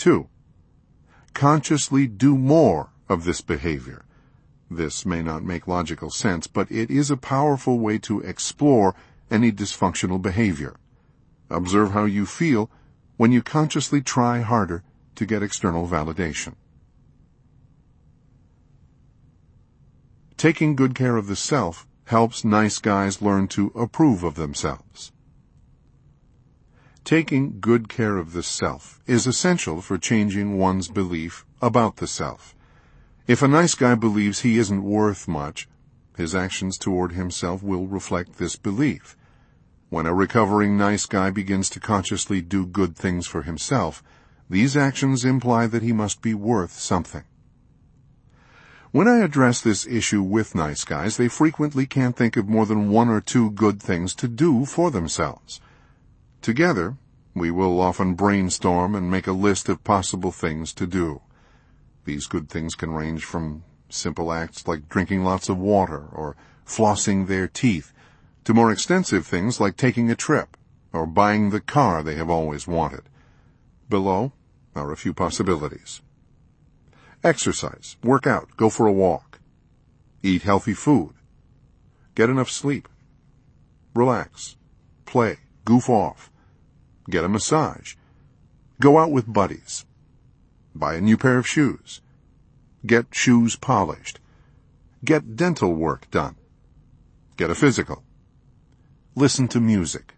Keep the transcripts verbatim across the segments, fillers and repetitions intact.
Two, consciously do more of this behavior. This may not make logical sense, but it is a powerful way to explore any dysfunctional behavior. Observe how you feel when you consciously try harder to get external validation. Taking good care of the self helps nice guys learn to approve of themselves. Taking good care of the self is essential for changing one's belief about the self. If a nice guy believes he isn't worth much, his actions toward himself will reflect this belief. When a recovering nice guy begins to consciously do good things for himself, these actions imply that he must be worth something. When I address this issue with nice guys, they frequently can't think of more than one or two good things to do for themselves. Together, we will often brainstorm and make a list of possible things to do. These good things can range from simple acts like drinking lots of water or flossing their teeth to more extensive things like taking a trip or buying the car they have always wanted. Below are a few possibilities. Exercise, work out, go for a walk. Eat healthy food. Get enough sleep. Relax. Play. Goof off. Get a massage. Go out with buddies. Buy a new pair of shoes. Get shoes polished. Get dental work done. Get a physical. Listen to music.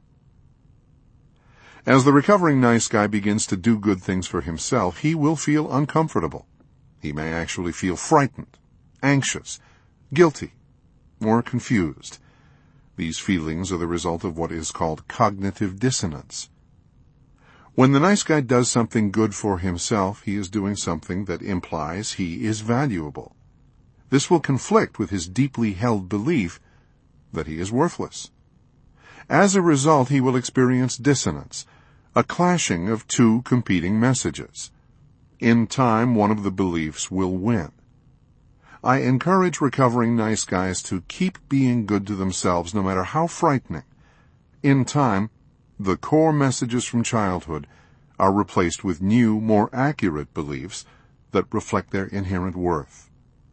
As the recovering nice guy begins to do good things for himself, he will feel uncomfortable. He may actually feel frightened, anxious, guilty, or confused. These feelings are the result of what is called cognitive dissonance. When the nice guy does something good for himself, he is doing something that implies he is valuable. This will conflict with his deeply held belief that he is worthless. As a result, he will experience dissonance, a clashing of two competing messages. In time, one of the beliefs will win. I encourage recovering nice guys to keep being good to themselves no matter how frightening. In time, the core messages from childhood are replaced with new, more accurate beliefs that reflect their inherent worth.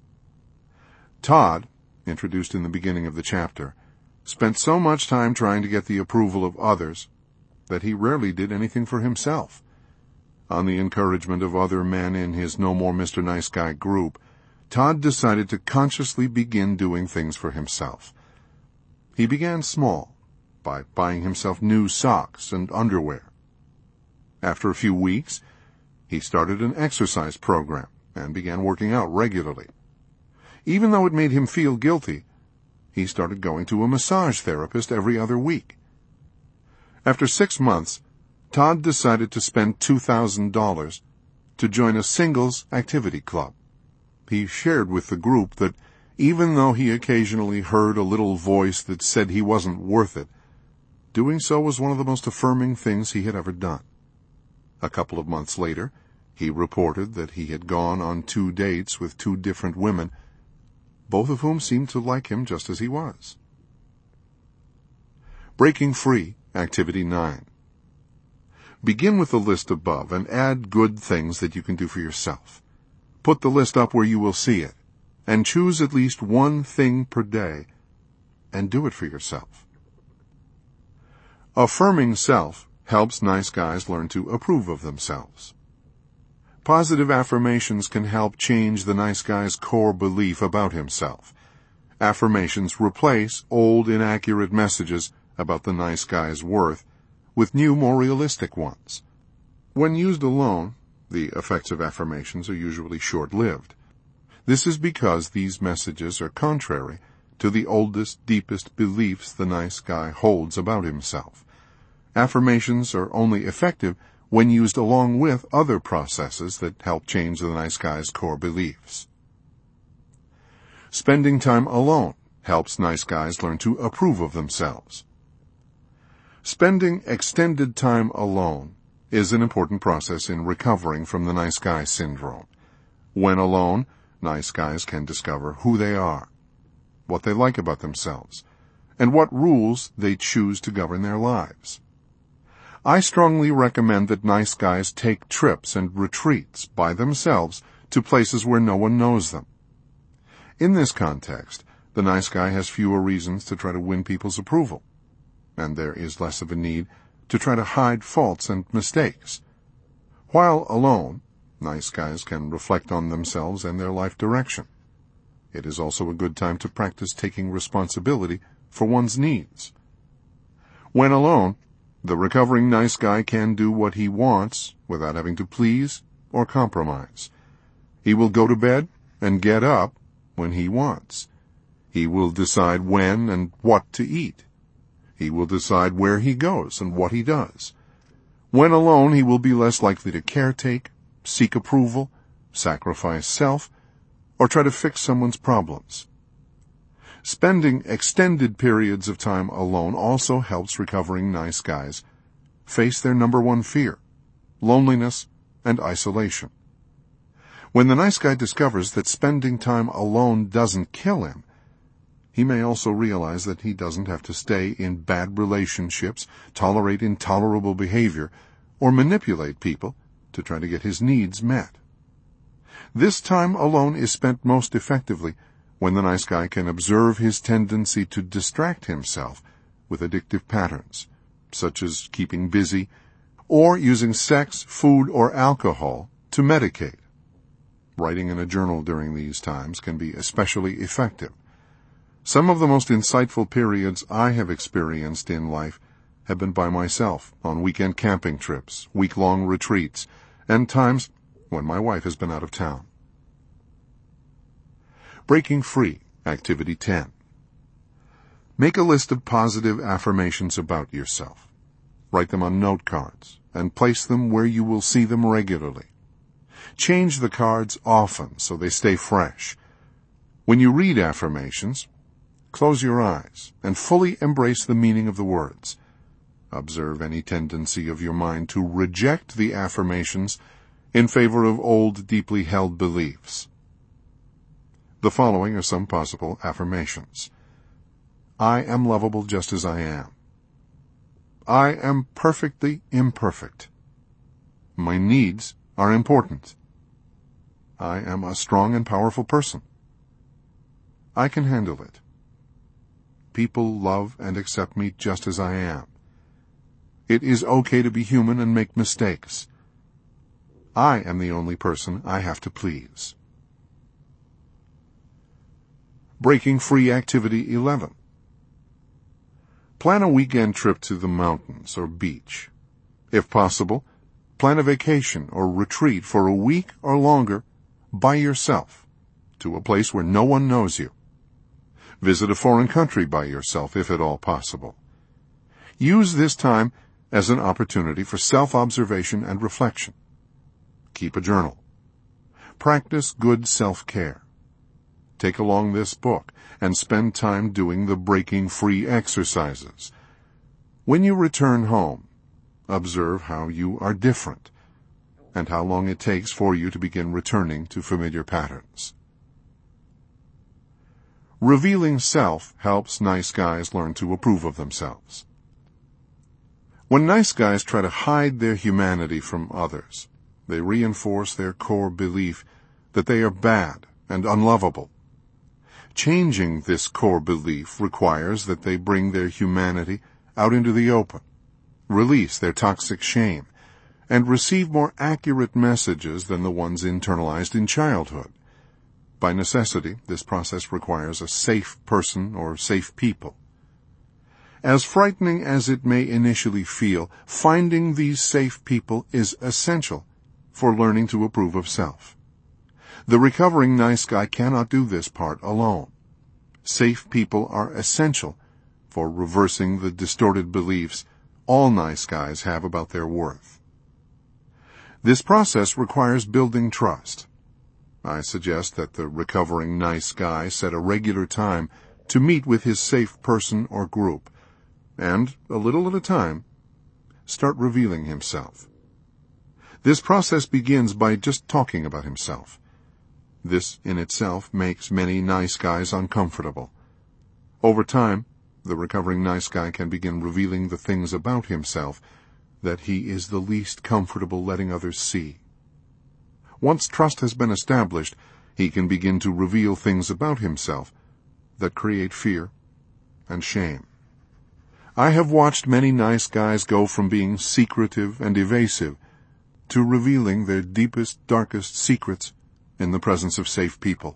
Todd, introduced in the beginning of the chapter, spent so much time trying to get the approval of others that he rarely did anything for himself. On the encouragement of other men in his No More Mister Nice Guy group, Todd decided to consciously begin doing things for himself. He began small, by buying himself new socks and underwear. After a few weeks, he started an exercise program and began working out regularly. Even though it made him feel guilty, he started going to a massage therapist every other week. After six months, Todd decided to spend two thousand dollars to join a singles activity club. He shared with the group that even though he occasionally heard a little voice that said he wasn't worth it, doing so was one of the most affirming things he had ever done. A couple of months later, he reported that he had gone on two dates with two different women, both of whom seemed to like him just as he was. Breaking Free, Activity nine. Begin with the list above and add good things that you can do for yourself. Put the list up where you will see it, and choose at least one thing per day, and do it for yourself. Affirming self helps nice guys learn to approve of themselves. Positive affirmations can help change the nice guy's core belief about himself. Affirmations replace old inaccurate messages about the nice guy's worth with new, more realistic ones. When used alone, the effects of affirmations are usually short-lived. This is because these messages are contrary to the oldest, deepest beliefs the nice guy holds about himself. Affirmations are only effective when used along with other processes that help change the nice guy's core beliefs. Spending time alone helps nice guys learn to approve of themselves. Spending extended time alone is an important process in recovering from the nice guy syndrome. When alone, nice guys can discover who they are, what they like about themselves, and what rules they choose to govern their lives. I strongly recommend that nice guys take trips and retreats by themselves to places where no one knows them. In this context, the nice guy has fewer reasons to try to win people's approval, and there is less of a need to try to hide faults and mistakes. While alone, nice guys can reflect on themselves and their life direction. It is also a good time to practice taking responsibility for one's needs. When alone, the recovering nice guy can do what he wants without having to please or compromise. He will go to bed and get up when he wants. He will decide when and what to eat. He will decide where he goes and what he does. When alone, he will be less likely to caretake, seek approval, sacrifice self, or try to fix someone's problems. Spending extended periods of time alone also helps recovering nice guys face their number one fear, loneliness and isolation. When the nice guy discovers that spending time alone doesn't kill him, he may also realize that he doesn't have to stay in bad relationships, tolerate intolerable behavior, or manipulate people to try to get his needs met. This time alone is spent most effectively when the nice guy can observe his tendency to distract himself with addictive patterns, such as keeping busy or using sex, food, or alcohol to medicate. Writing in a journal during these times can be especially effective. Some of the most insightful periods I have experienced in life have been by myself on weekend camping trips, week-long retreats, and times when my wife has been out of town. Breaking Free, Activity ten. Make a list of positive affirmations about yourself. Write them on note cards and place them where you will see them regularly. Change the cards often so they stay fresh. When you read affirmations, close your eyes and fully embrace the meaning of the words. Observe any tendency of your mind to reject the affirmations in favor of old, deeply held beliefs. The following are some possible affirmations. I am lovable just as I am. I am perfectly imperfect. My needs are important. I am a strong and powerful person. I can handle it. People love and accept me just as I am. It is okay to be human and make mistakes. I am the only person I have to please. Breaking Free Activity eleven. Plan a weekend trip to the mountains or beach. If possible, plan a vacation or retreat for a week or longer by yourself to a place where no one knows you. Visit a foreign country by yourself if at all possible. Use this time as an opportunity for self-observation and reflection. Keep a journal. Practice good self-care. Take along this book and spend time doing the Breaking Free exercises. When you return home, observe how you are different and how long it takes for you to begin returning to familiar patterns. Revealing self helps nice guys learn to approve of themselves. When nice guys try to hide their humanity from others, they reinforce their core belief that they are bad and unlovable. Changing this core belief requires that they bring their humanity out into the open, release their toxic shame, and receive more accurate messages than the ones internalized in childhood. By necessity, this process requires a safe person or safe people. As frightening as it may initially feel, finding these safe people is essential for learning to approve of self. The recovering nice guy cannot do this part alone. Safe people are essential for reversing the distorted beliefs all nice guys have about their worth. This process requires building trust. I suggest that the recovering nice guy set a regular time to meet with his safe person or group, and, a little at a time, start revealing himself. This process begins by just talking about himself. This in itself makes many nice guys uncomfortable. Over time, the recovering nice guy can begin revealing the things about himself that he is the least comfortable letting others see. Once trust has been established, he can begin to reveal things about himself that create fear and shame. I have watched many nice guys go from being secretive and evasive to revealing their deepest, darkest secrets in the presence of safe people.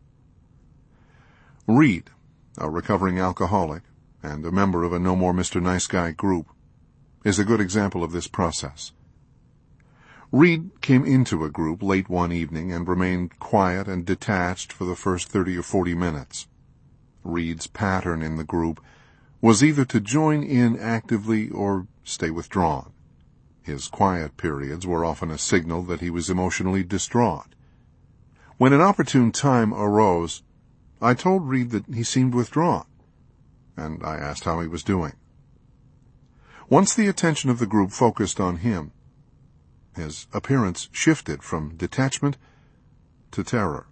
Reed, a recovering alcoholic and a member of a No More Mister Nice Guy group, is a good example of this process. Reed came into a group late one evening and remained quiet and detached for the first thirty or forty minutes. Reed's pattern in the group was either to join in actively or stay withdrawn. His quiet periods were often a signal that he was emotionally distraught. When an opportune time arose, I told Reed that he seemed withdrawn, and I asked how he was doing. Once the attention of the group focused on him, his appearance shifted from detachment to terror.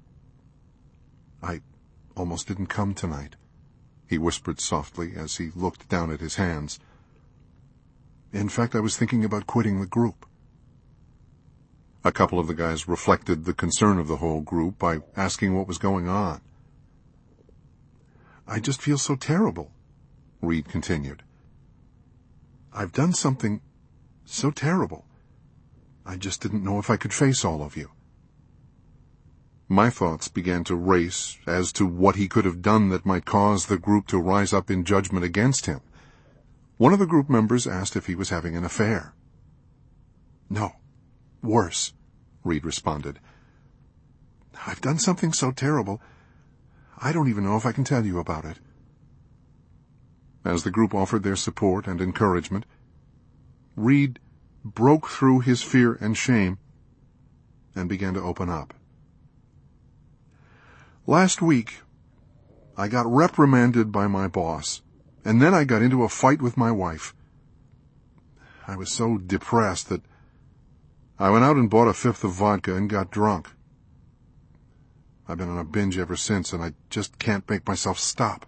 "I almost didn't come tonight," he whispered softly as he looked down at his hands. "In fact, I was thinking about quitting the group." A couple of the guys reflected the concern of the whole group by asking what was going on. "I just feel so terrible," Reed continued. "I've done something so terrible. I just didn't know if I could face all of you." My thoughts began to race as to what he could have done that might cause the group to rise up in judgment against him. One of the group members asked if he was having an affair. "No, worse," Reed responded. "I've done something so terrible, I don't even know if I can tell you about it." As the group offered their support and encouragement, Reed broke through his fear and shame and began to open up. "Last week, I got reprimanded by my boss, and then I got into a fight with my wife. I was so depressed that I went out and bought a fifth of vodka and got drunk. I've been on a binge ever since, and I just can't make myself stop."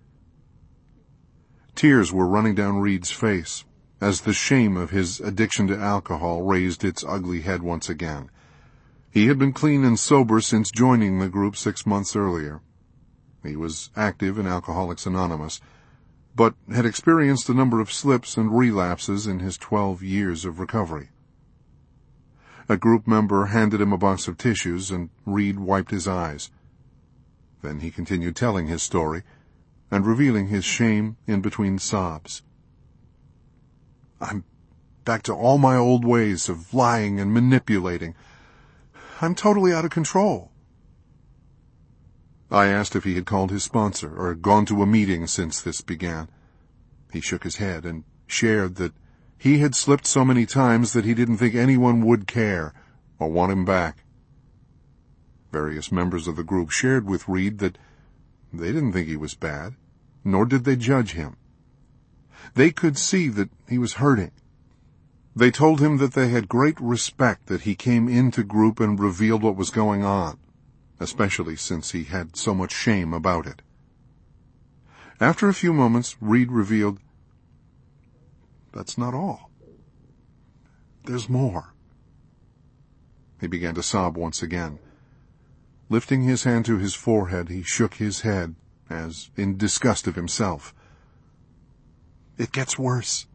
Tears were running down Reed's face as the shame of his addiction to alcohol raised its ugly head once again. He had been clean and sober since joining the group six months earlier. He was active in Alcoholics Anonymous, but had experienced a number of slips and relapses in his twelve years of recovery. A group member handed him a box of tissues, and Reed wiped his eyes. Then he continued telling his story and revealing his shame in between sobs. "I'm back to all my old ways of lying and manipulating. I'm totally out of control." I asked if he had called his sponsor or gone to a meeting since this began. He shook his head and shared that he had slipped so many times that he didn't think anyone would care or want him back. Various members of the group shared with Reed that they didn't think he was bad, nor did they judge him. They could see that he was hurting. They told him that they had great respect that he came into group and revealed what was going on, especially since he had so much shame about it. After a few moments, Reed revealed, "That's not all. There's more." He began to sob once again. Lifting his hand to his forehead, he shook his head, as in disgust of himself. "It gets worse.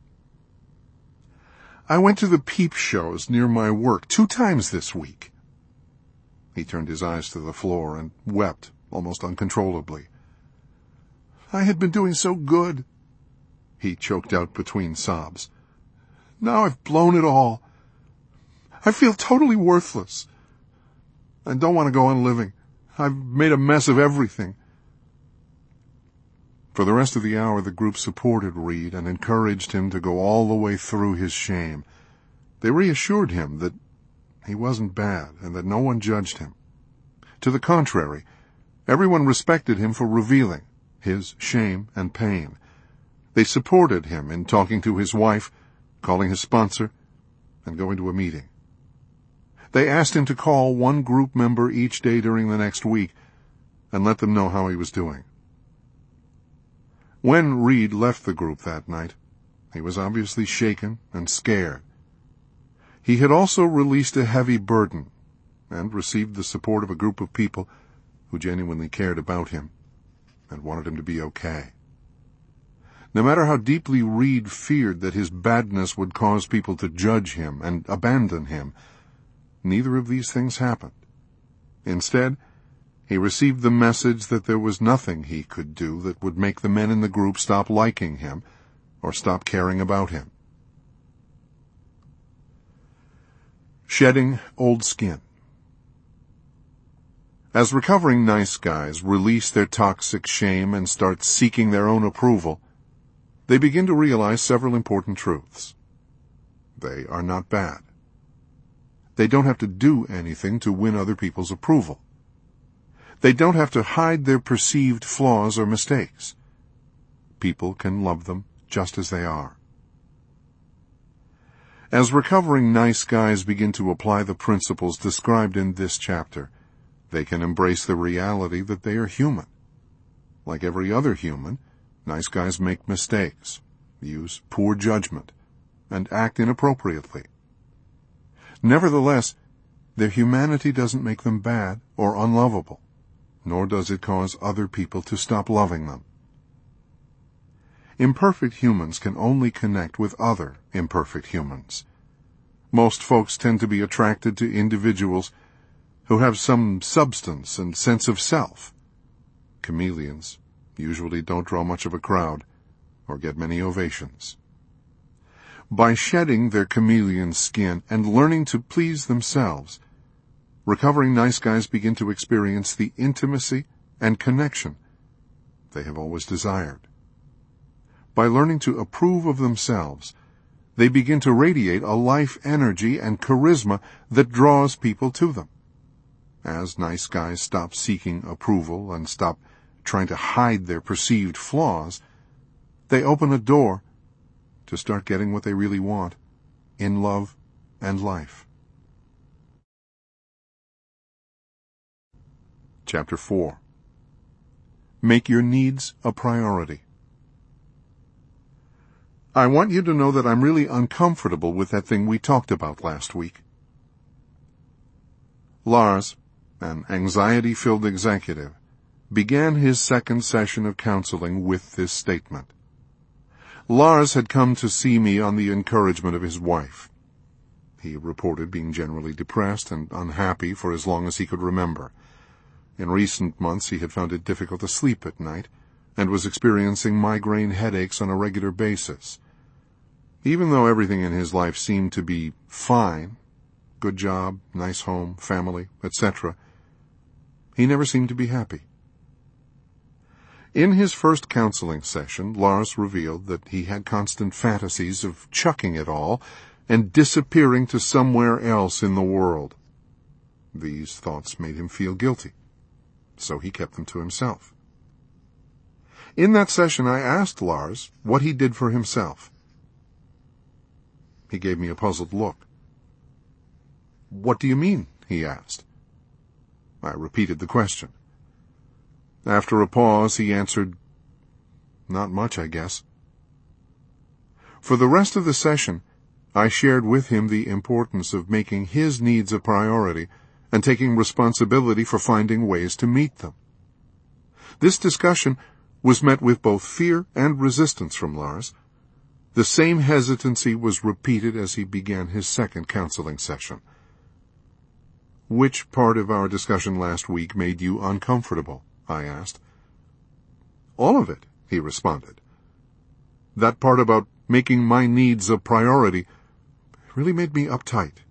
I went to the peep shows near my work two times this week." He turned his eyes to the floor and wept almost uncontrollably. "I had been doing so good," he choked out between sobs. "Now I've blown it all. I feel totally worthless. I don't want to go on living. I've made a mess of everything." For the rest of the hour, the group supported Reed and encouraged him to go all the way through his shame. They reassured him that he wasn't bad and that no one judged him. To the contrary, everyone respected him for revealing his shame and pain. They supported him in talking to his wife, calling his sponsor, and going to a meeting. They asked him to call one group member each day during the next week and let them know how he was doing. When Reed left the group that night, He was obviously shaken and scared. He had also released a heavy burden and received the support of a group of people who genuinely cared about him and wanted him to be okay. No matter how deeply Reed feared that his badness would cause people to judge him and abandon him, neither of these things happened. Instead, he received the message that there was nothing he could do that would make the men in the group stop liking him or stop caring about him. Shedding old skin. As recovering nice guys release their toxic shame and start seeking their own approval, they begin to realize several important truths. They are not bad. They don't have to do anything to win other people's approval. They don't have to hide their perceived flaws or mistakes. People can love them just as they are. As recovering nice guys begin to apply the principles described in this chapter, they can embrace the reality that they are human. Like every other human, nice guys make mistakes, use poor judgment, and act inappropriately. Nevertheless, their humanity doesn't make them bad or unlovable, nor does it cause other people to stop loving them. Imperfect humans can only connect with other imperfect humans. Most folks tend to be attracted to individuals who have some substance and sense of self. Chameleons usually don't draw much of a crowd or get many ovations. By shedding their chameleon skin and learning to please themselves, recovering nice guys begin to experience the intimacy and connection they have always desired. By learning to approve of themselves, they begin to radiate a life energy and charisma that draws people to them. As nice guys stop seeking approval and stop trying to hide their perceived flaws, they open a door to start getting what they really want in love and life. Chapter four. Make your needs a priority. I want you to know that I'm really uncomfortable with that thing we talked about last week. Lars, an anxiety-filled executive, began his second session of counseling with this statement. Lars had come to see me on the encouragement of his wife. He reported being generally depressed and unhappy for as long as he could remember. In recent months he had found it difficult to sleep at night and was experiencing migraine headaches on a regular basis. Even though everything in his life seemed to be fine, good job, nice home, family, et cetera, he never seemed to be happy. In his first counseling session, Lars revealed that he had constant fantasies of chucking it all and disappearing to somewhere else in the world. These thoughts made him feel guilty, so he kept them to himself. In that session, I asked Lars what he did for himself. He gave me a puzzled look. "What do you mean?" he asked. I repeated the question. After a pause, he answered, "Not much, I guess." For the rest of the session, I shared with him the importance of making his needs a priority and taking responsibility for finding ways to meet them. This discussion was met with both fear and resistance from Lars. The same hesitancy was repeated as he began his second counseling session. "Which part of our discussion last week made you uncomfortable?" I asked. "All of it," he responded. "That part about making my needs a priority really made me uptight."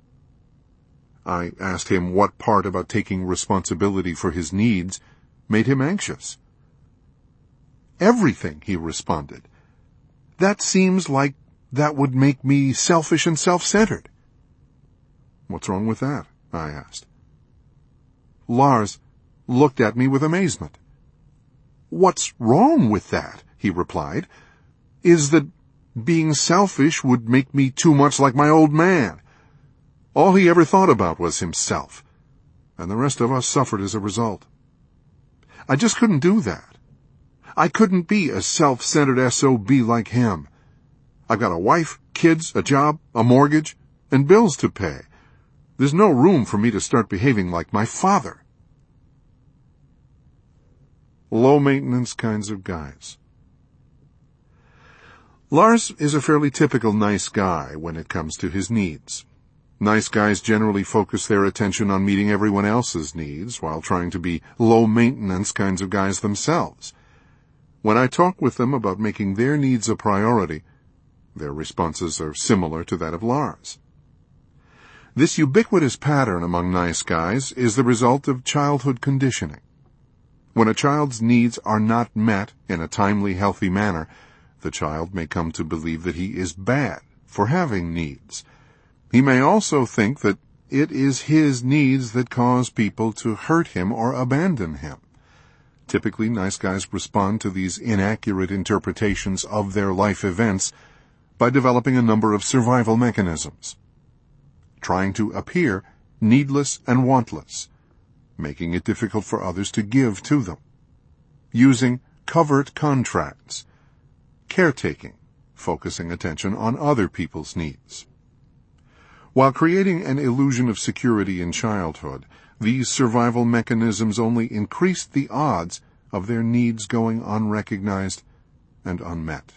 I asked him what part about taking responsibility for his needs made him anxious. "Everything," he responded. "That seems like that would make me selfish and self-centered." "What's wrong with that?" I asked. Lars looked at me with amazement. "What's wrong with that," he replied, "is that being selfish would make me too much like my old man. All he ever thought about was himself, and the rest of us suffered as a result. I just couldn't do that. I couldn't be a self-centered S O B like him. I've got a wife, kids, a job, a mortgage, and bills to pay. There's no room for me to start behaving like my father. Low-maintenance kinds of guys. Lars is a fairly typical nice guy when it comes to his needs. Nice guys generally focus their attention on meeting everyone else's needs while trying to be low-maintenance kinds of guys themselves. When I talk with them about making their needs a priority, their responses are similar to that of Lars. This ubiquitous pattern among nice guys is the result of childhood conditioning. When a child's needs are not met in a timely, healthy manner, the child may come to believe that he is bad for having needs. He may also think that it is his needs that cause people to hurt him or abandon him. Typically, nice guys respond to these inaccurate interpretations of their life events by developing a number of survival mechanisms. Trying to appear needless and wantless, making it difficult for others to give to them. Using covert contracts. Caretaking, focusing attention on other people's needs. While creating an illusion of security in childhood, these survival mechanisms only increased the odds of their needs going unrecognized and unmet.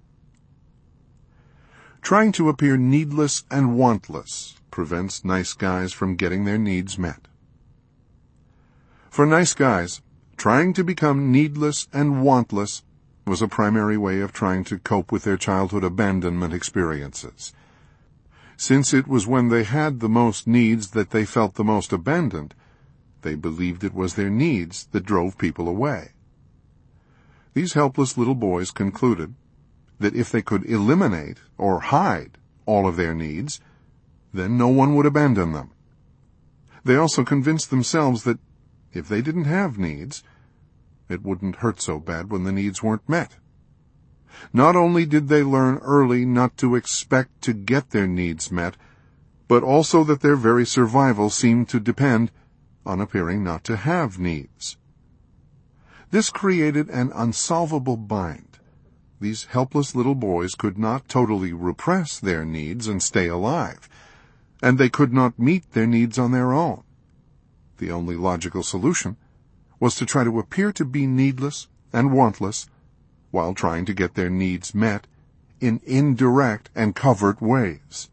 Trying to appear needless and wantless prevents nice guys from getting their needs met. For nice guys, trying to become needless and wantless was a primary way of trying to cope with their childhood abandonment experiences. Since it was when they had the most needs that they felt the most abandoned, they believed it was their needs that drove people away. These helpless little boys concluded that if they could eliminate or hide all of their needs, then no one would abandon them. They also convinced themselves that if they didn't have needs, it wouldn't hurt so bad when the needs weren't met. Not only did they learn early not to expect to get their needs met, but also that their very survival seemed to depend on appearing not to have needs. This created an unsolvable bind. These helpless little boys could not totally repress their needs and stay alive, and they could not meet their needs on their own. The only logical solution was to try to appear to be needless and wantless while trying to get their needs met in indirect and covert ways.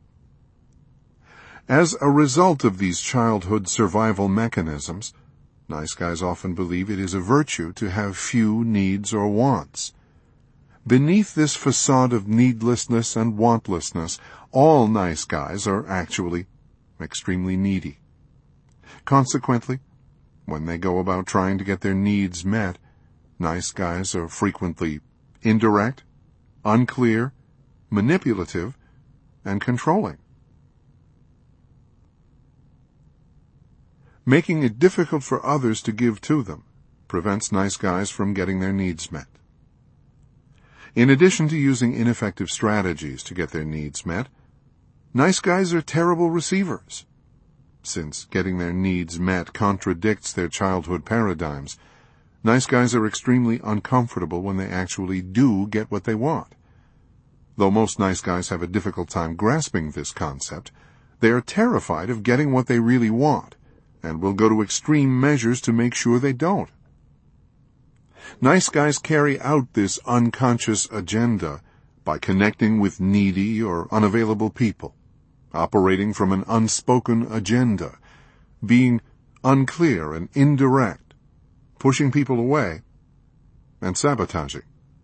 As a result of these childhood survival mechanisms, nice guys often believe it is a virtue to have few needs or wants. Beneath this facade of needlessness and wantlessness, all nice guys are actually extremely needy. Consequently, when they go about trying to get their needs met, nice guys are frequently indirect, unclear, manipulative, and controlling. Making it difficult for others to give to them prevents nice guys from getting their needs met. In addition to using ineffective strategies to get their needs met, nice guys are terrible receivers. Since getting their needs met contradicts their childhood paradigms, nice guys are extremely uncomfortable when they actually do get what they want. Though most nice guys have a difficult time grasping this concept, they are terrified of getting what they really want, and will go to extreme measures to make sure they don't. Nice guys carry out this unconscious agenda by connecting with needy or unavailable people, operating from an unspoken agenda, being unclear and indirect, pushing people away, and sabotaging.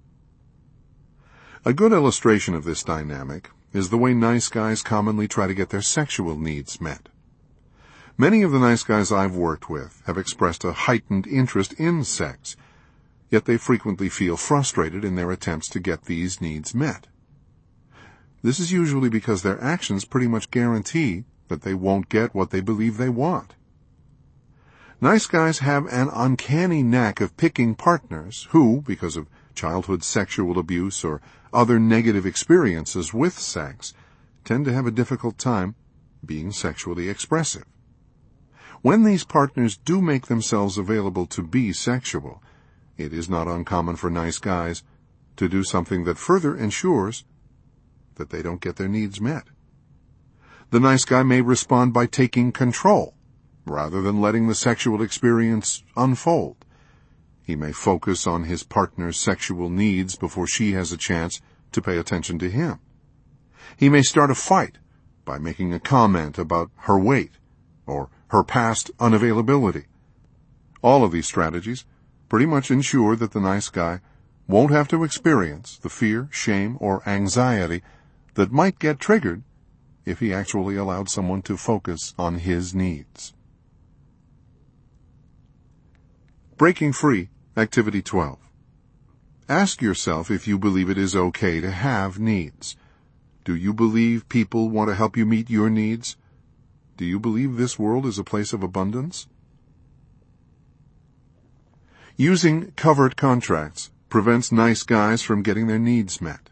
A good illustration of this dynamic is the way nice guys commonly try to get their sexual needs met. Many of the nice guys I've worked with have expressed a heightened interest in sex, yet they frequently feel frustrated in their attempts to get these needs met. This is usually because their actions pretty much guarantee that they won't get what they believe they want. Nice guys have an uncanny knack of picking partners who, because of childhood sexual abuse or other negative experiences with sex, tend to have a difficult time being sexually expressive. When these partners do make themselves available to be sexual, it is not uncommon for nice guys to do something that further ensures that they don't get their needs met. The nice guy may respond by taking control, rather than letting the sexual experience unfold. He may focus on his partner's sexual needs before she has a chance to pay attention to him. He may start a fight by making a comment about her weight or her past unavailability. All of these strategies pretty much ensure that the nice guy won't have to experience the fear, shame, or anxiety that might get triggered if he actually allowed someone to focus on his needs. Breaking Free, Activity twelve. Ask yourself if you believe it is okay to have needs. Do you believe people want to help you meet your needs? Do you believe this world is a place of abundance? Using covert contracts prevents nice guys from getting their needs met.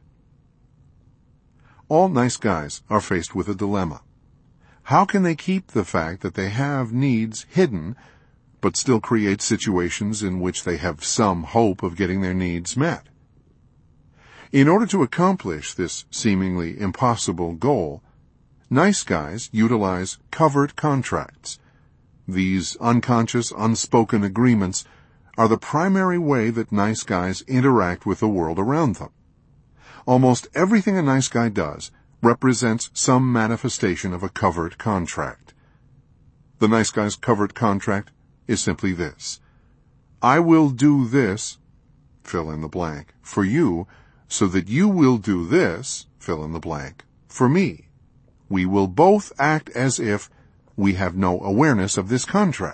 All nice guys are faced with a dilemma. How can they keep the fact that they have needs hidden, but still create situations in which they have some hope of getting their needs met? In order to accomplish this seemingly impossible goal, nice guys utilize covert contracts. These unconscious, unspoken agreements are the primary way that nice guys interact with the world around them. Almost everything a nice guy does represents some manifestation of a covert contract. The nice guy's covert contract is simply this: I will do this, fill in the blank, for you, so that you will do this, fill in the blank, for me. We will both act as if we have no awareness of this contract.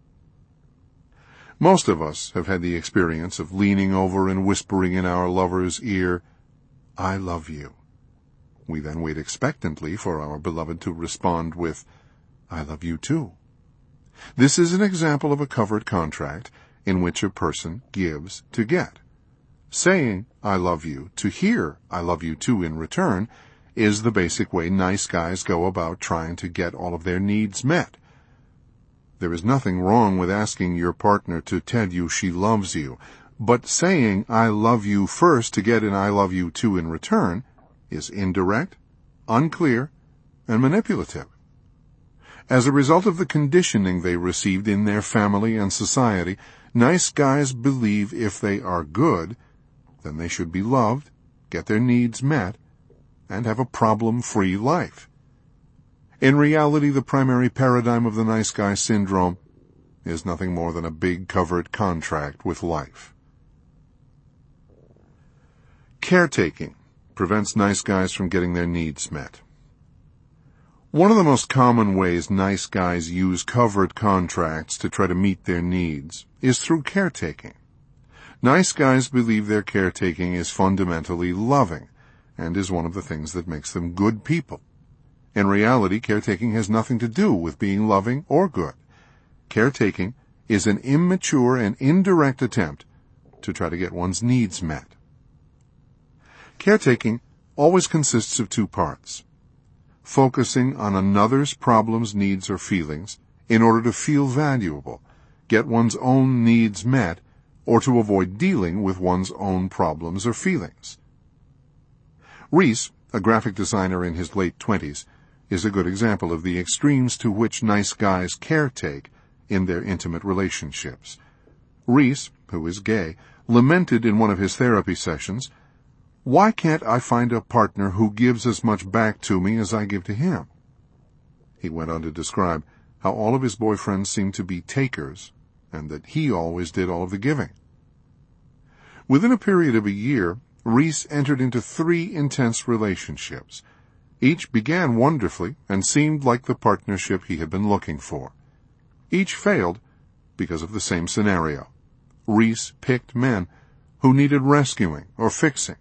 Most of us have had the experience of leaning over and whispering in our lover's ear, I love you. We then wait expectantly for our beloved to respond with, I love you too. This is an example of a covert contract in which a person gives to get. Saying, I love you, to hear, I love you too in return, is the basic way nice guys go about trying to get all of their needs met. There is nothing wrong with asking your partner to tell you she loves you, but saying, I love you first to get an I love you too in return is indirect, unclear, and manipulative. As a result of the conditioning they received in their family and society, nice guys believe if they are good, then they should be loved, get their needs met, and have a problem-free life. In reality, the primary paradigm of the nice guy syndrome is nothing more than a big covert contract with life. Caretaking prevents nice guys from getting their needs met. One of the most common ways nice guys use covert contracts to try to meet their needs is through caretaking. Nice guys believe their caretaking is fundamentally loving and is one of the things that makes them good people. In reality, caretaking has nothing to do with being loving or good. Caretaking is an immature and indirect attempt to try to get one's needs met. Caretaking always consists of two parts: focusing on another's problems, needs, or feelings in order to feel valuable, get one's own needs met, or to avoid dealing with one's own problems or feelings. Reese, a graphic designer in his late twenties, is a good example of the extremes to which nice guys caretake in their intimate relationships. Reese, who is gay, lamented in one of his therapy sessions, "Why can't I find a partner who gives as much back to me as I give to him?" He went on to describe how all of his boyfriends seemed to be takers and that he always did all of the giving. Within a period of a year, Reese entered into three intense relationships. Each began wonderfully and seemed like the partnership he had been looking for. Each failed because of the same scenario. Reese picked men who needed rescuing or fixing.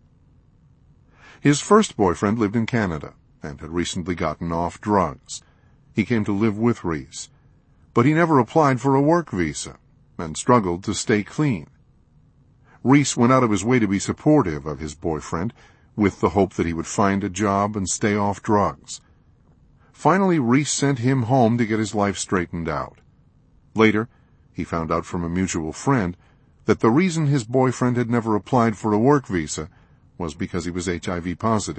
His first boyfriend lived in Canada and had recently gotten off drugs. He came to live with Reese, but he never applied for a work visa and struggled to stay clean. Reese went out of his way to be supportive of his boyfriend, with the hope that he would find a job and stay off drugs. Finally, Reese sent him home to get his life straightened out. Later, he found out from a mutual friend that the reason his boyfriend had never applied for a work visa was because he was H I V positive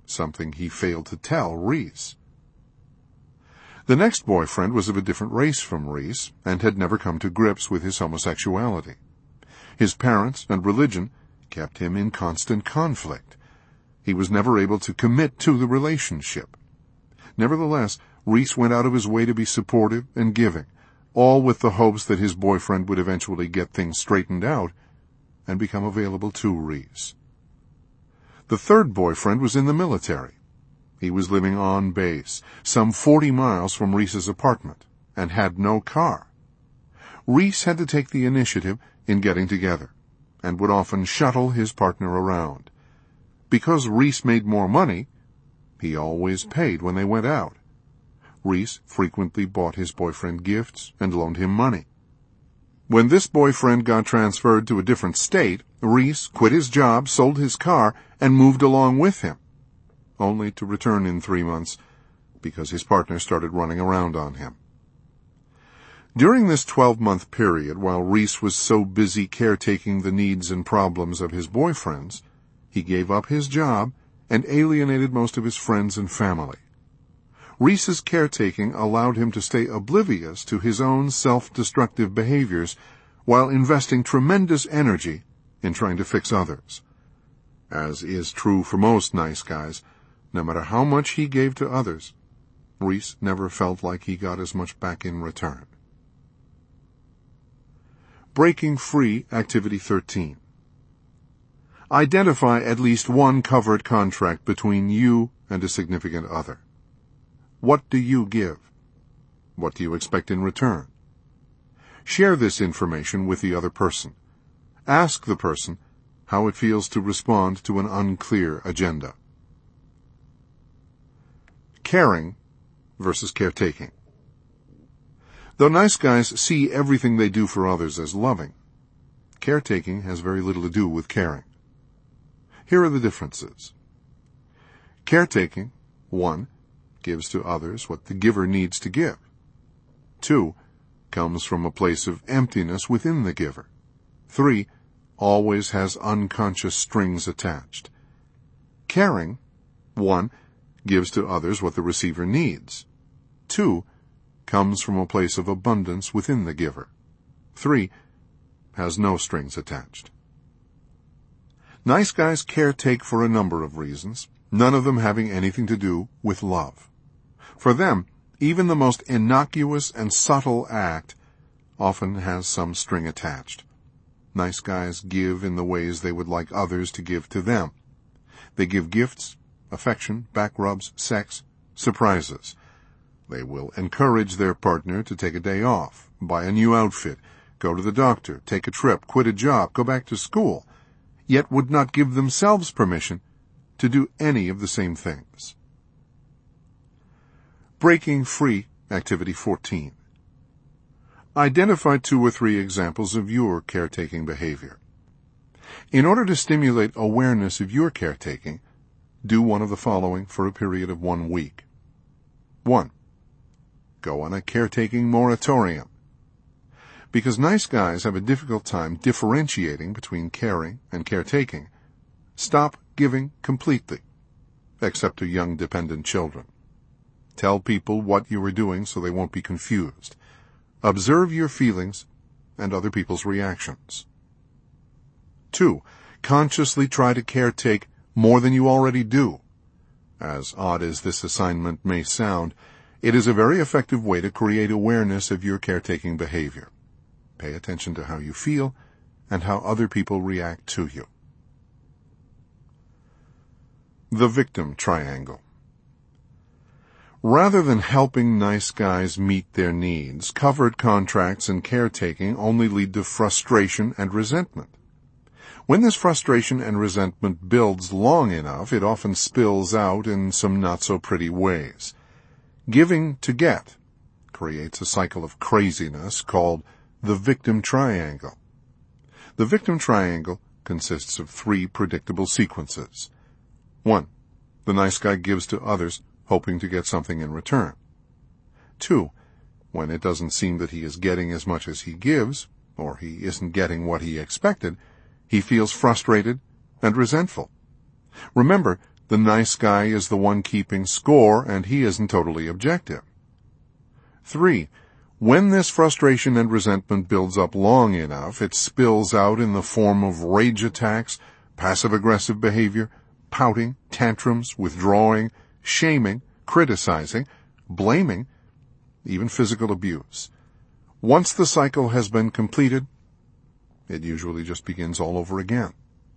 something he failed to tell Reese. The next boyfriend was of a different race from Reese and had never come to grips with his homosexuality. His parents and religion kept him in constant conflict. He was never able to commit to the relationship. Nevertheless, Reese went out of his way to be supportive and giving, all with the hopes that his boyfriend would eventually get things straightened out and become available to Reese. The third boyfriend was in the military. He was living on base, some forty miles from Reese's apartment, and had no car. Reese had to take the initiative in getting together, and would often shuttle his partner around. Because Reese made more money, he always paid when they went out. Reese frequently bought his boyfriend gifts and loaned him money. When this boyfriend got transferred to a different state, Reese quit his job, sold his car, and moved along with him, only to return in three months because his partner started running around on him. During this twelve-month period, while Reese was so busy caretaking the needs and problems of his boyfriends, he gave up his job and alienated most of his friends and family. Reese's caretaking allowed him to stay oblivious to his own self-destructive behaviors while investing tremendous energy in trying to fix others. As is true for most nice guys, no matter how much he gave to others, Reese never felt like he got as much back in return. Breaking Free Activity thirteen. Identify at least one covered contract between you and a significant other. What do you give? What do you expect in return? Share this information with the other person. Ask the person how it feels to respond to an unclear agenda. Caring versus caretaking. Though nice guys see everything they do for others as loving, caretaking has very little to do with caring. Here are the differences. Caretaking, one, gives to others what the giver needs to give. Two, comes from a place of emptiness within the giver. Three, always has unconscious strings attached. Caring, one, gives to others what the receiver needs. Two, comes from a place of abundance within the giver. Three, has no strings attached. Nice guys caretake for a number of reasons, none of them having anything to do with love. For them, even the most innocuous and subtle act often has some string attached. Nice guys give in the ways they would like others to give to them. They give gifts, affection, back rubs, sex, surprises. They will encourage their partner to take a day off, buy a new outfit, go to the doctor, take a trip, quit a job, go back to school, yet would not give themselves permission to do any of the same things. Breaking Free Activity fourteen. Identify two or three examples of your caretaking behavior. In order to stimulate awareness of your caretaking, do one of the following for a period of one week. One, go on a caretaking moratorium. Because nice guys have a difficult time differentiating between caring and caretaking, stop giving completely, except to young dependent children. Tell people what you are doing so they won't be confused. Observe your feelings and other people's reactions. Two, consciously try to caretake more than you already do. As odd as this assignment may sound, it is a very effective way to create awareness of your caretaking behavior. Pay attention to how you feel and how other people react to you. The Victim Triangle. Rather than helping nice guys meet their needs, covered contracts and caretaking only lead to frustration and resentment. When this frustration and resentment builds long enough, it often spills out in some not-so-pretty ways. Giving to get creates a cycle of craziness called the Victim Triangle. The Victim Triangle consists of three predictable sequences. One, the nice guy gives to others, hoping to get something in return. Two, when it doesn't seem that he is getting as much as he gives, or he isn't getting what he expected, he feels frustrated and resentful. Remember, The nice guy is the one keeping score, and he isn't totally objective. Three, when this frustration and resentment builds up long enough, it spills out in the form of rage attacks, passive-aggressive behavior, pouting, tantrums, withdrawing, shaming, criticizing, blaming, even physical abuse. Once the cycle has been completed, it usually just begins all over again.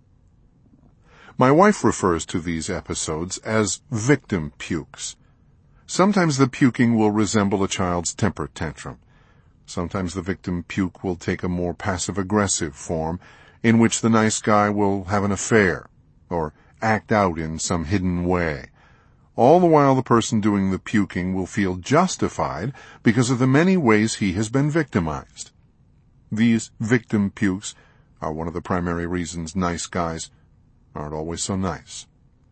My wife refers to these episodes as victim pukes. Sometimes the puking will resemble a child's temper tantrum. Sometimes the victim puke will take a more passive-aggressive form, in which the nice guy will have an affair or act out in some hidden way. All the while the person doing the puking will feel justified because of the many ways he has been victimized. These victim pukes are one of the primary reasons nice guys aren't always so nice.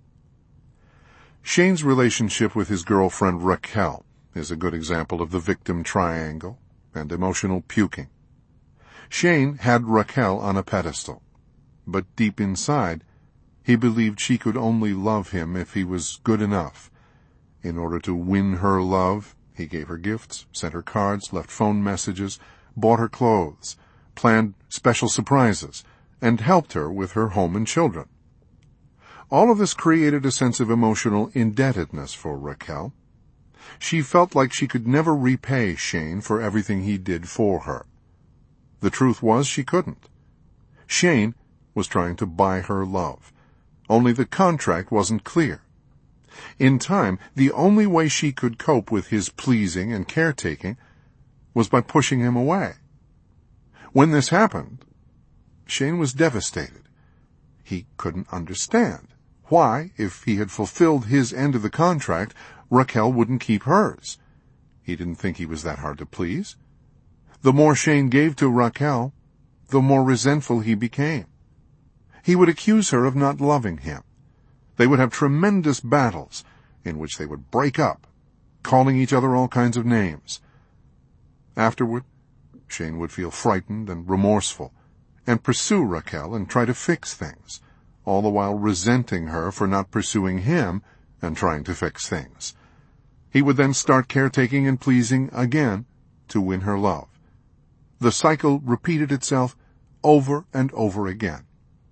Shane's relationship with his girlfriend Raquel is a good example of the victim triangle and emotional puking. Shane had Raquel on a pedestal, but deep inside, he believed she could only love him if he was good enough. In order to win her love, he gave her gifts, sent her cards, left phone messages, bought her clothes, planned special surprises, and helped her with her home and children. All of this created a sense of emotional indebtedness for Raquel. She felt like she could never repay Shane for everything he did for her. The truth was she couldn't. Shane was trying to buy her love. Only the contract wasn't clear. In time, the only way she could cope with his pleasing and caretaking was by pushing him away. When this happened, Shane was devastated. He couldn't understand why, if he had fulfilled his end of the contract, Raquel wouldn't keep hers. He didn't think he was that hard to please. The more Shane gave to Raquel, the more resentful he became. He would accuse her of not loving him. They would have tremendous battles in which they would break up, calling each other all kinds of names. Afterward, Shane would feel frightened and remorseful and pursue Raquel and try to fix things, all the while resenting her for not pursuing him and trying to fix things. He would then start caretaking and pleasing again to win her love. The cycle repeated itself over and over again.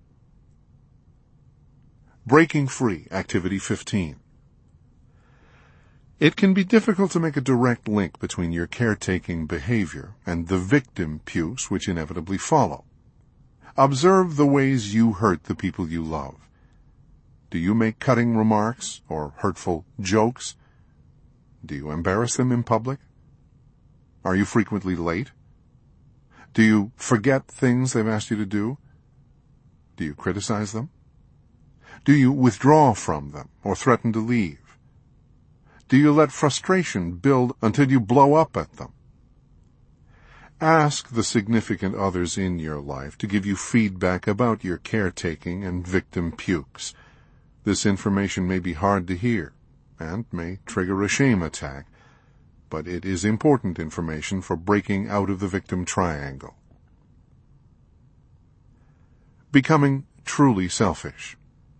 Breaking Free, Activity fifteen. It can be difficult to make a direct link between your caretaking behavior and the victim pukes which inevitably follow. Observe the ways you hurt the people you love. Do you make cutting remarks or hurtful jokes? Do you embarrass them in public? Are you frequently late? Do you forget things they've asked you to do? Do you criticize them? Do you withdraw from them or threaten to leave? Do you let frustration build until you blow up at them? Ask the significant others in your life to give you feedback about your caretaking and victim pukes. This information may be hard to hear and may trigger a shame attack, but it is important information for breaking out of the victim triangle. Becoming truly selfish.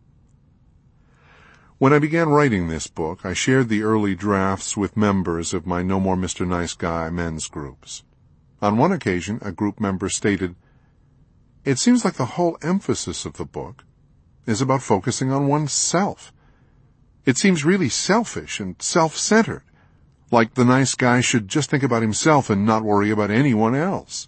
When I began writing this book, I shared the early drafts with members of my No More Mister Nice Guy men's groups. On one occasion, a group member stated, "It seems like the whole emphasis of the book is about focusing on oneself. It seems really selfish and self-centered, like the nice guy should just think about himself and not worry about anyone else."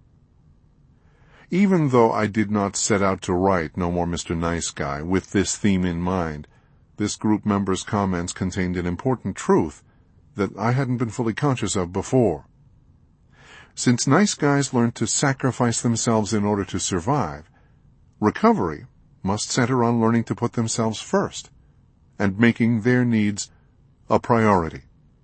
Even though I did not set out to write No More Mister Nice Guy with this theme in mind, this group member's comments contained an important truth that I hadn't been fully conscious of before. Since nice guys learn to sacrifice themselves in order to survive, recovery must center on learning to put themselves first and making their needs a priority.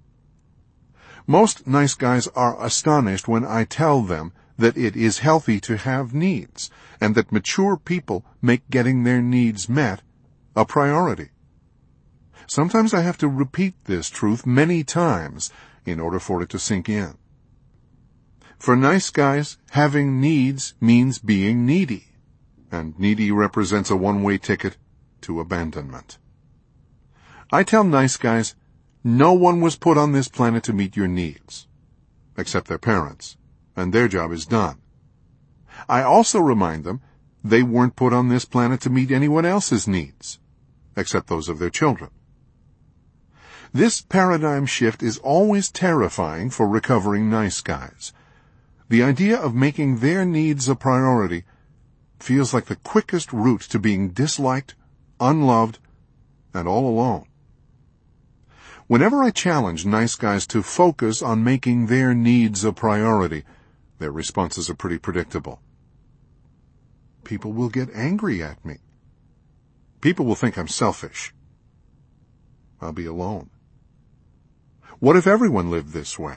Most nice guys are astonished when I tell them that it is healthy to have needs and that mature people make getting their needs met a priority. Sometimes I have to repeat this truth many times in order for it to sink in. For nice guys, having needs means being needy, and needy represents a one-way ticket to abandonment. I tell nice guys, no one was put on this planet to meet your needs, except their parents, and their job is done. I also remind them they weren't put on this planet to meet anyone else's needs, except those of their children. This paradigm shift is always terrifying for recovering nice guys. The idea of making their needs a priority feels like the quickest route to being disliked, unloved, and all alone. Whenever I challenge nice guys to focus on making their needs a priority, their responses are pretty predictable. People will get angry at me. People will think I'm selfish. I'll be alone. What if everyone lived this way?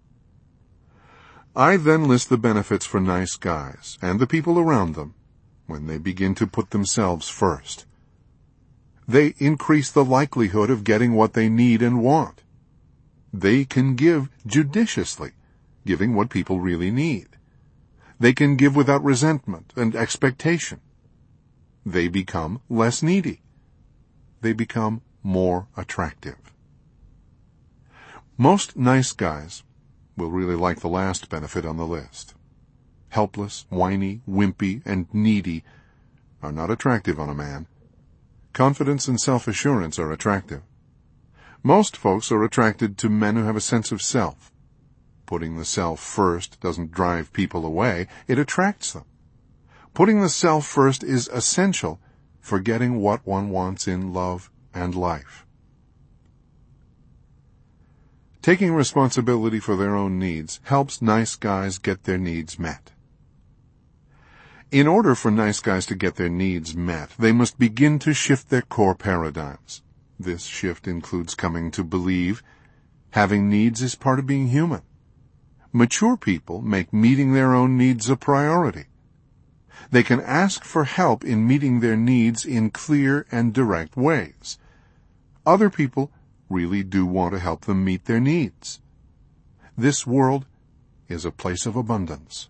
I then list the benefits for nice guys and the people around them when they begin to put themselves first. They increase the likelihood of getting what they need and want. They can give judiciously, giving what people really need. They can give without resentment and expectation. They become less needy. They become more attractive. Most nice guys will really like the last benefit on the list. Helpless, whiny, wimpy, and needy are not attractive on a man. Confidence and self-assurance are attractive. Most folks are attracted to men who have a sense of self. Putting the self first doesn't drive people away, it attracts them. Putting the self first is essential for getting what one wants in love and life. Taking responsibility for their own needs helps nice guys get their needs met. In order for nice guys to get their needs met, they must begin to shift their core paradigms. This shift includes coming to believe having needs is part of being human. Mature people make meeting their own needs a priority. They can ask for help in meeting their needs in clear and direct ways. Other people really do want to help them meet their needs. This world is a place of abundance.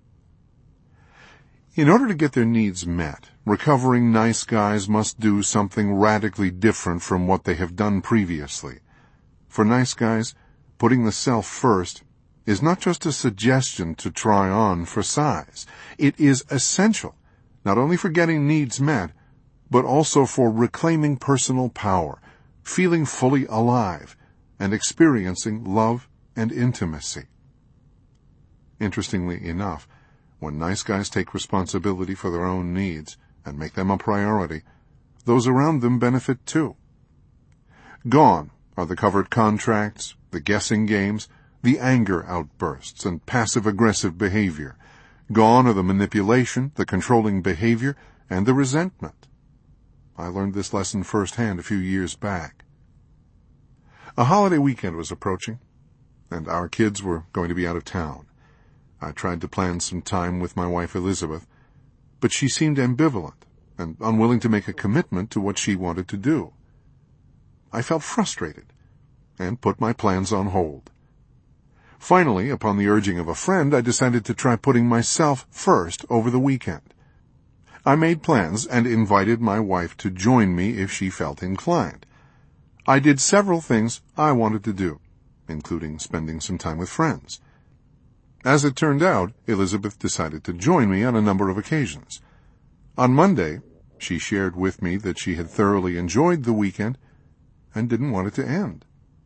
In order to get their needs met, recovering nice guys must do something radically different from what they have done previously. For nice guys, putting the self first is not just a suggestion to try on for size. It is essential, not only for getting needs met, but also for reclaiming personal power, feeling fully alive, and experiencing love and intimacy. Interestingly enough, when nice guys take responsibility for their own needs and make them a priority, those around them benefit too. Gone are the covert contracts, the guessing games, the anger outbursts, and passive-aggressive behavior. Gone are the manipulation, the controlling behavior, and the resentment. I learned this lesson firsthand a few years back. A holiday weekend was approaching, and our kids were going to be out of town. I tried to plan some time with my wife Elizabeth, but she seemed ambivalent and unwilling to make a commitment to what she wanted to do. I felt frustrated and put my plans on hold. Finally, upon the urging of a friend, I decided to try putting myself first over the weekend. I made plans and invited my wife to join me if she felt inclined. I did several things I wanted to do, including spending some time with friends. As it turned out, Elizabeth decided to join me on a number of occasions. On Monday, she shared with me that she had thoroughly enjoyed the weekend and didn't want it to end.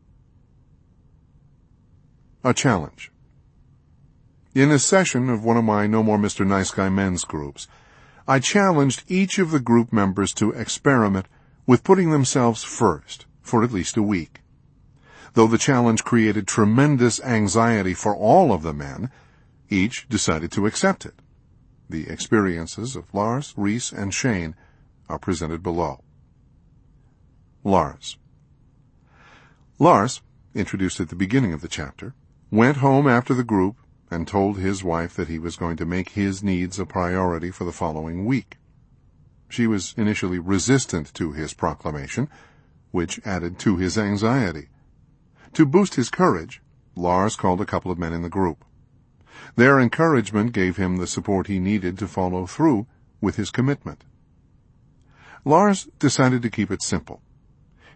A challenge. In a session of one of my No More Mister Nice Guy men's groups, I challenged each of the group members to experiment with putting themselves first for at least a week. Though the challenge created tremendous anxiety for all of the men, each decided to accept it. The experiences of Lars, Reese, and Shane are presented below. Lars. Lars, introduced at the beginning of the chapter, went home after the group and told his wife that he was going to make his needs a priority for the following week. She was initially resistant to his proclamation, which added to his anxiety. To boost his courage, Lars called a couple of men in the group. Their encouragement gave him the support he needed to follow through with his commitment. Lars decided to keep it simple.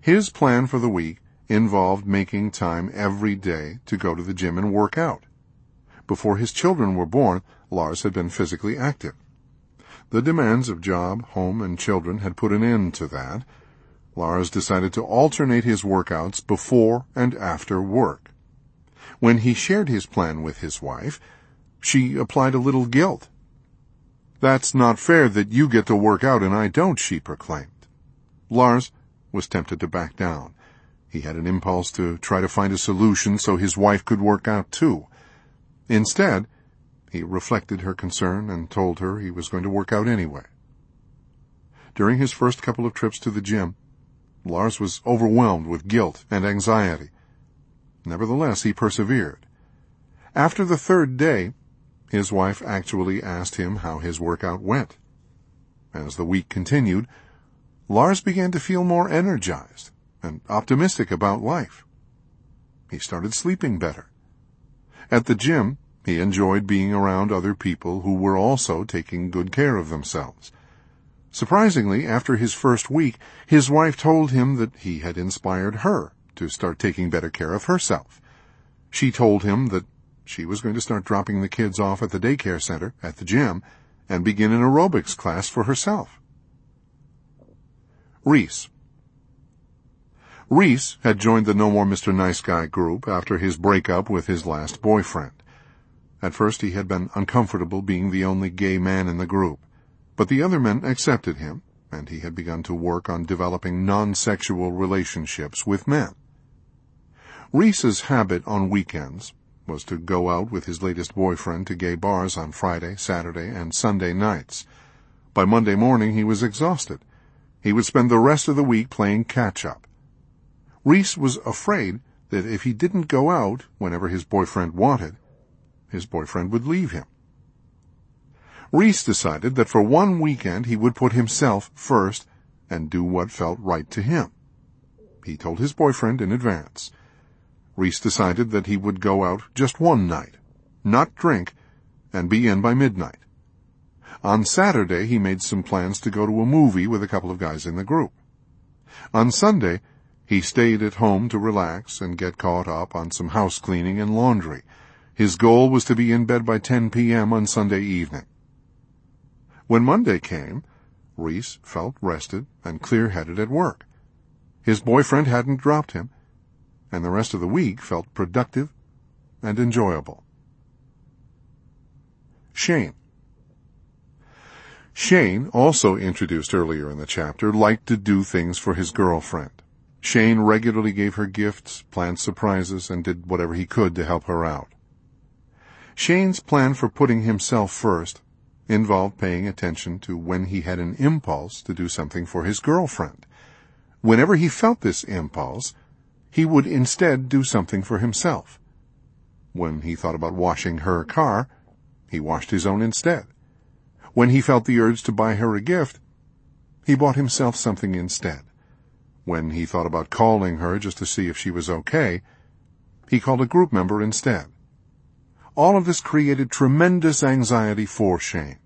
His plan for the week involved making time every day to go to the gym and work out. Before his children were born, Lars had been physically active. The demands of job, home, and children had put an end to that. Lars decided to alternate his workouts before and after work. When he shared his plan with his wife, she applied a little guilt. "That's not fair that you get to work out and I don't," she proclaimed. Lars was tempted to back down. He had an impulse to try to find a solution so his wife could work out too. Instead, he reflected her concern and told her he was going to work out anyway. During his first couple of trips to the gym, Lars was overwhelmed with guilt and anxiety. Nevertheless, he persevered. After the third day, his wife actually asked him how his workout went. As the week continued, Lars began to feel more energized and optimistic about life. He started sleeping better. At the gym, he enjoyed being around other people who were also taking good care of themselves. Surprisingly, after his first week, his wife told him that he had inspired her to start taking better care of herself. She told him that she was going to start dropping the kids off at the daycare center at the gym and begin an aerobics class for herself. Reese. Reese had joined the No More Mister Nice Guy group after his breakup with his last boyfriend. At first he had been uncomfortable being the only gay man in the group, but the other men accepted him, and he had begun to work on developing non-sexual relationships with men. Reese's habit on weekends was to go out with his latest boyfriend to gay bars on Friday, Saturday, and Sunday nights. By Monday morning he was exhausted. He would spend the rest of the week playing catch-up. Reese was afraid that if he didn't go out whenever his boyfriend wanted, his boyfriend would leave him. Reese decided that for one weekend he would put himself first and do what felt right to him. He told his boyfriend in advance. Reese decided that he would go out just one night, not drink, and be in by midnight. On Saturday, he made some plans to go to a movie with a couple of guys in the group. On Sunday, he stayed at home to relax and get caught up on some house cleaning and laundry. His goal was to be in bed by ten p.m. on Sunday evening. When Monday came, Reese felt rested and clear-headed at work. His boyfriend hadn't dropped him, and the rest of the week felt productive and enjoyable. Shane. Shane, also introduced earlier in the chapter, liked to do things for his girlfriend. Shane regularly gave her gifts, planned surprises, and did whatever he could to help her out. Shane's plan for putting himself first involved paying attention to when he had an impulse to do something for his girlfriend. Whenever he felt this impulse, he would instead do something for himself. When he thought about washing her car, he washed his own instead. When he felt the urge to buy her a gift, he bought himself something instead. When he thought about calling her just to see if she was okay, he called a group member instead. All of this created tremendous anxiety for Shane.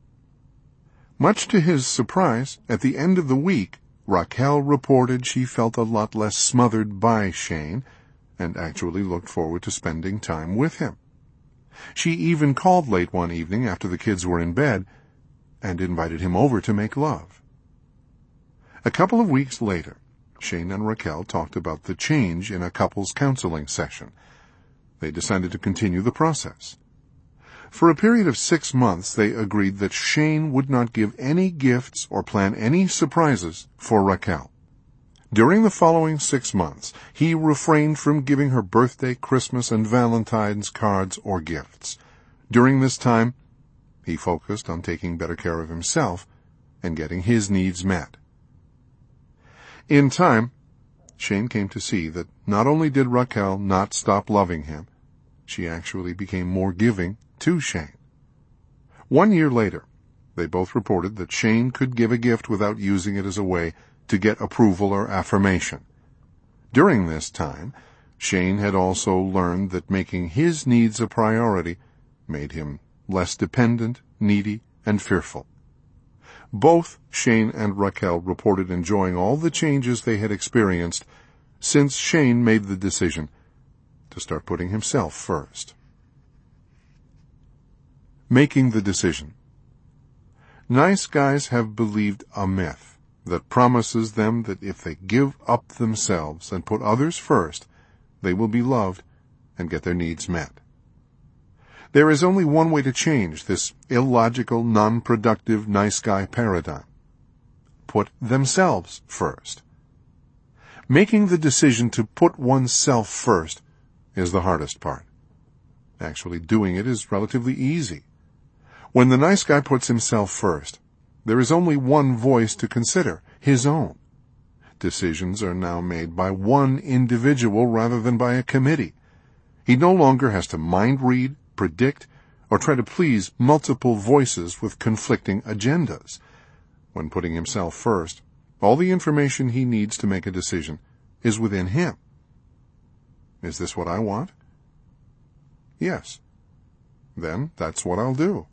Much to his surprise, at the end of the week, Raquel reported she felt a lot less smothered by Shane and actually looked forward to spending time with him. She even called late one evening after the kids were in bed and invited him over to make love. A couple of weeks later, Shane and Raquel talked about the change in a couple's counseling session. They decided to continue the process. For a period of six months, they agreed that Shane would not give any gifts or plan any surprises for Raquel. During the following six months, he refrained from giving her birthday, Christmas, and Valentine's cards or gifts. During this time, he focused on taking better care of himself and getting his needs met. In time, Shane came to see that not only did Raquel not stop loving him, she actually became more giving to Shane. One year later, they both reported that Shane could give a gift without using it as a way to get approval or affirmation. During this time, Shane had also learned that making his needs a priority made him less dependent, needy, and fearful. Both Shane and Raquel reported enjoying all the changes they had experienced since Shane made the decision to start putting himself first. Making the decision. Nice guys have believed a myth that promises them that if they give up themselves and put others first, they will be loved and get their needs met. There is only one way to change this illogical, non-productive nice guy paradigm. Put themselves first. Making the decision to put oneself first is the hardest part. Actually doing it is relatively easy. When the nice guy puts himself first, there is only one voice to consider, his own. Decisions are now made by one individual rather than by a committee. He no longer has to mind read, predict, or try to please multiple voices with conflicting agendas. When putting himself first, all the information he needs to make a decision is within him. Is this what I want? Yes. Then that's what I'll do.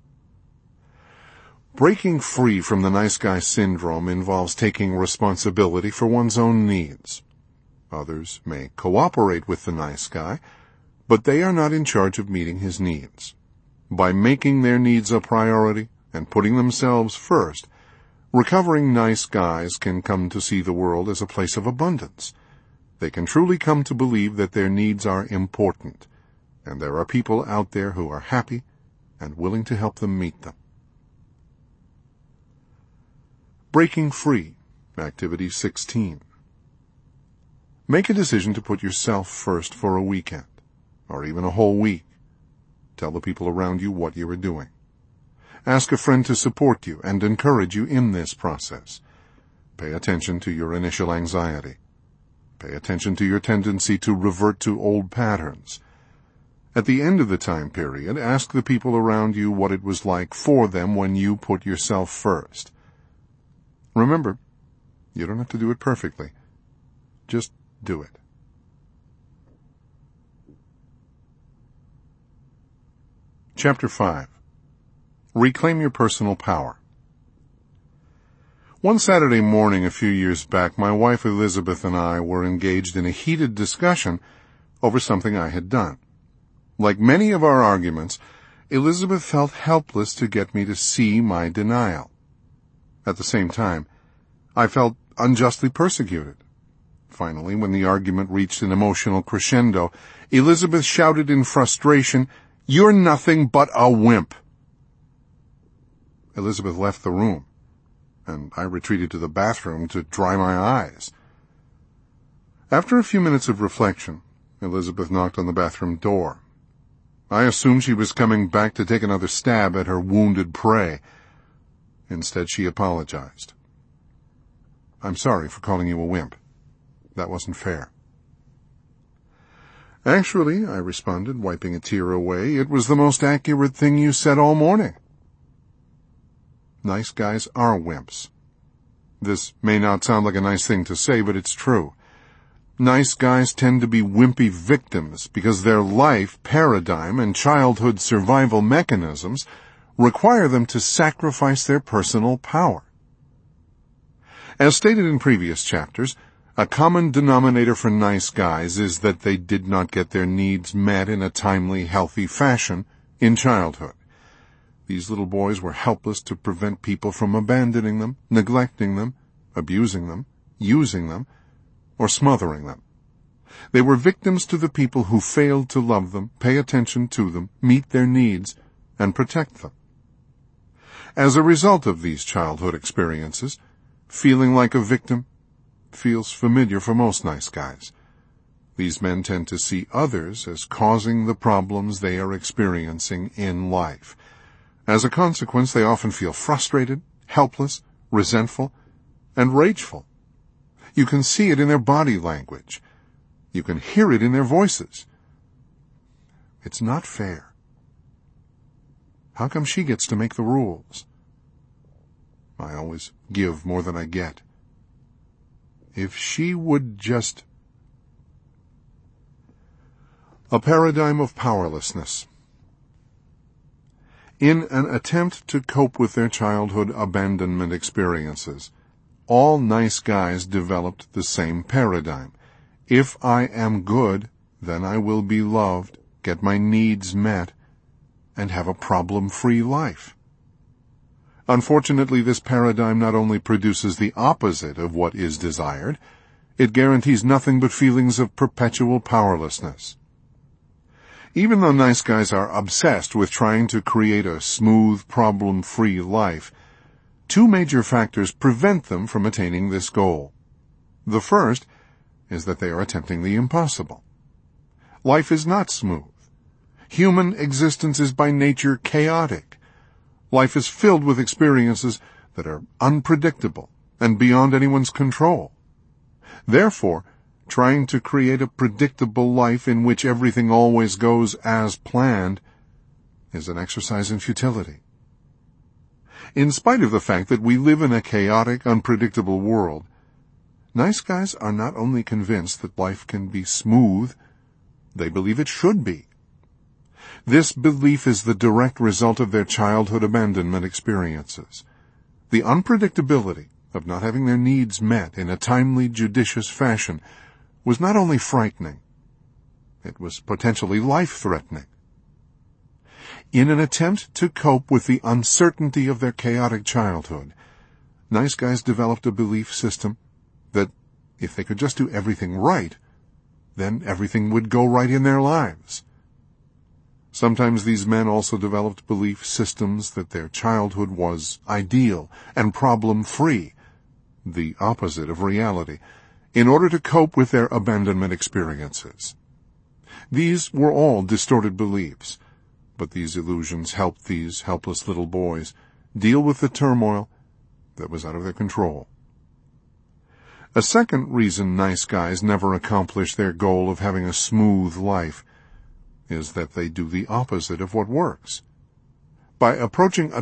Breaking free from the nice guy syndrome involves taking responsibility for one's own needs. Others may cooperate with the nice guy, but they are not in charge of meeting his needs. By making their needs a priority and putting themselves first, recovering nice guys can come to see the world as a place of abundance. They can truly come to believe that their needs are important, and there are people out there who are happy and willing to help them meet them. Breaking free, activity sixteen. Make a decision to put yourself first for a weekend, or even a whole week. Tell the people around you what you are doing. Ask a friend to support you and encourage you in this process. Pay attention to your initial anxiety. Pay attention to your tendency to revert to old patterns. At the end of the time period, ask the people around you what it was like for them when you put yourself first. Remember, you don't have to do it perfectly. Just do it. Chapter five. Reclaim your personal power. One Saturday morning a few years back, my wife Elizabeth and I were engaged in a heated discussion over something I had done. Like many of our arguments, Elizabeth felt helpless to get me to see my denial. At the same time, I felt unjustly persecuted. Finally, when the argument reached an emotional crescendo, Elizabeth shouted in frustration, "You're nothing but a wimp." Elizabeth left the room, and I retreated to the bathroom to dry my eyes. After a few minutes of reflection, Elizabeth knocked on the bathroom door. I assumed she was coming back to take another stab at her wounded prey. Instead, she apologized. "I'm sorry for calling you a wimp. That wasn't fair." "Actually," I responded, wiping a tear away, "it was the most accurate thing you said all morning." Nice guys are wimps. This may not sound like a nice thing to say, but it's true. Nice guys tend to be wimpy victims because their life paradigm and childhood survival mechanisms require them to sacrifice their personal power. As stated in previous chapters, a common denominator for nice guys is that they did not get their needs met in a timely, healthy fashion in childhood. These little boys were helpless to prevent people from abandoning them, neglecting them, abusing them, using them, or smothering them. They were victims to the people who failed to love them, pay attention to them, meet their needs, and protect them. As a result of these childhood experiences, feeling like a victim feels familiar for most nice guys. These men tend to see others as causing the problems they are experiencing in life. As a consequence, they often feel frustrated, helpless, resentful, and rageful. You can see it in their body language. You can hear it in their voices. It's not fair. How come she gets to make the rules? I always give more than I get. If she would just... A paradigm of powerlessness. In an attempt to cope with their childhood abandonment experiences, all nice guys developed the same paradigm. If I am good, then I will be loved, get my needs met, and have a problem-free life. Unfortunately, this paradigm not only produces the opposite of what is desired, it guarantees nothing but feelings of perpetual powerlessness. Even though nice guys are obsessed with trying to create a smooth, problem-free life, two major factors prevent them from attaining this goal. The first is that they are attempting the impossible. Life is not smooth. Human existence is by nature chaotic. Life is filled with experiences that are unpredictable and beyond anyone's control. Therefore, trying to create a predictable life in which everything always goes as planned is an exercise in futility. In spite of the fact that we live in a chaotic, unpredictable world, nice guys are not only convinced that life can be smooth, they believe it should be. This belief is the direct result of their childhood abandonment experiences. The unpredictability of not having their needs met in a timely, judicious fashion was not only frightening, it was potentially life-threatening. In an attempt to cope with the uncertainty of their chaotic childhood, nice guys developed a belief system that if they could just do everything right, then everything would go right in their lives. Sometimes these men also developed belief systems that their childhood was ideal and problem-free, the opposite of reality, in order to cope with their abandonment experiences. These were all distorted beliefs, but these illusions helped these helpless little boys deal with the turmoil that was out of their control. A second reason nice guys never accomplish their goal of having a smooth life is that they do the opposite of what works. By approaching a